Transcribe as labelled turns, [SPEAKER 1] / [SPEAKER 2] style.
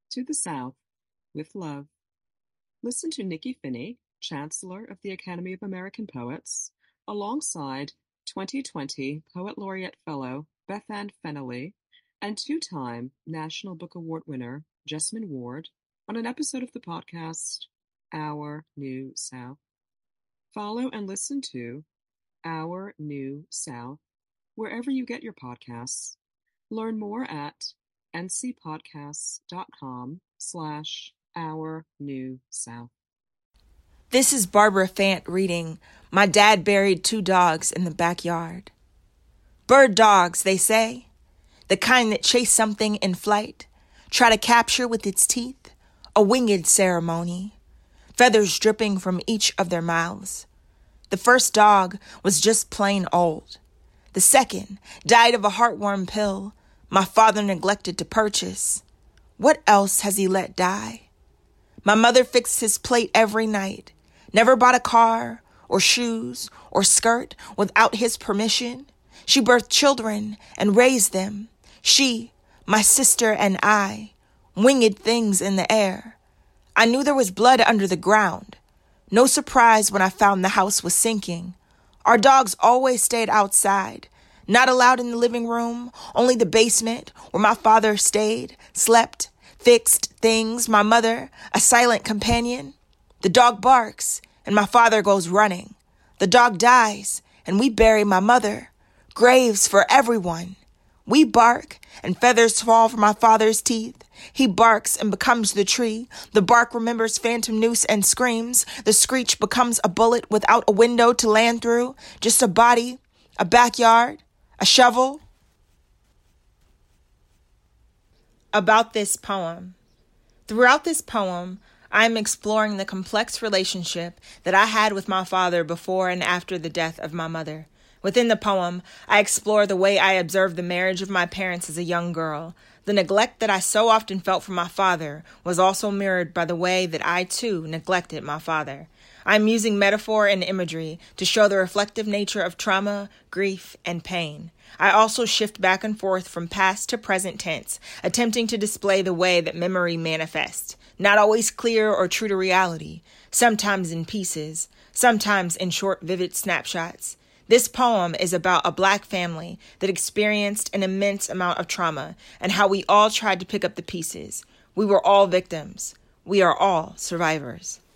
[SPEAKER 1] To the South, with love. Listen to Nikki Finney, Chancellor of the Academy of American Poets, alongside 2020 Poet Laureate Fellow Beth Ann Fennelly and two-time National Book Award winner Jessamine Ward on an episode of the podcast Our New South. Follow and listen to Our New South wherever you get your podcasts. Learn more at ncpodcasts.com/Our New South.
[SPEAKER 2] This is Barbara Fant reading My Dad Buried Two Dogs in the Backyard. Bird dogs, they say, the kind that chase something in flight, try to capture with its teeth, a winged ceremony, feathers dripping from each of their mouths. The first dog was just plain old. The second died of a heartworm pill my father neglected to purchase. What else has he let die? My mother fixed his plate every night, never bought a car or shoes or skirt without his permission. She birthed children and raised them. She, my sister, and I, winged things in the air. I knew there was blood under the ground. No surprise when I found the house was sinking. Our dogs always stayed outside, not allowed in the living room, only the basement where my father stayed, slept, fixed things. My mother, a silent companion. The dog barks and my father goes running. The dog dies and we bury my mother. Graves for everyone. We bark and feathers fall from my father's teeth. He barks and becomes the tree. The bark remembers phantom noose and screams. The screech becomes a bullet without a window to land through. Just a body, a backyard, a shovel. About this poem. Throughout this poem, I am exploring the complex relationship that I had with my father before and after the death of my mother. Within the poem, I explore the way I observed the marriage of my parents as a young girl. The neglect that I so often felt from my father was also mirrored by the way that I, too, neglected my father. I'm using metaphor and imagery to show the reflective nature of trauma, grief, and pain. I also shift back and forth from past to present tense, attempting to display the way that memory manifests, not always clear or true to reality, sometimes in pieces, sometimes in short, vivid snapshots. This poem is about a Black family that experienced an immense amount of trauma and how we all tried to pick up the pieces. We were all victims. We are all survivors.